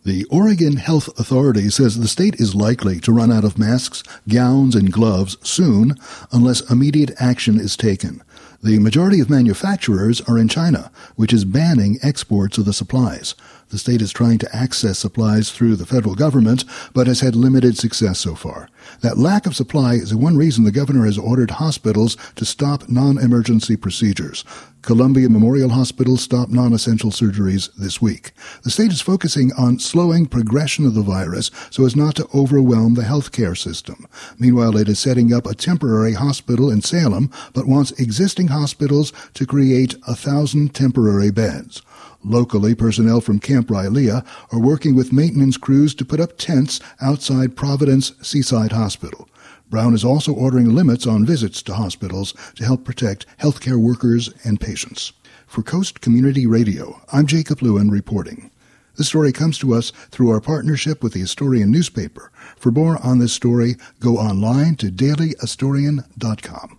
The Oregon Health Authority says the state is likely to run out of masks, gowns, and gloves soon unless immediate action is taken. The majority of manufacturers are in China, which is banning exports of the supplies. The state is trying to access supplies through the federal government, but has had limited success so far. That lack of supply is one reason the governor has ordered hospitals to stop non-emergency procedures. Columbia Memorial Hospital stopped non-essential surgeries this week. The state is focusing on slowing progression of the virus so as not to overwhelm the healthcare system. Meanwhile, it is setting up a temporary hospital in Salem, but wants existing hospitals to create 1,000 temporary beds. Locally, personnel from Camp Rylea are working with maintenance crews to put up tents outside Providence Seaside Hospital. Brown is also ordering limits on visits to hospitals to help protect healthcare workers and patients. For Coast Community Radio, I'm Jacob Lewin reporting. This story comes to us through our partnership with the Astorian newspaper. For more on this story, go online to dailyastorian.com.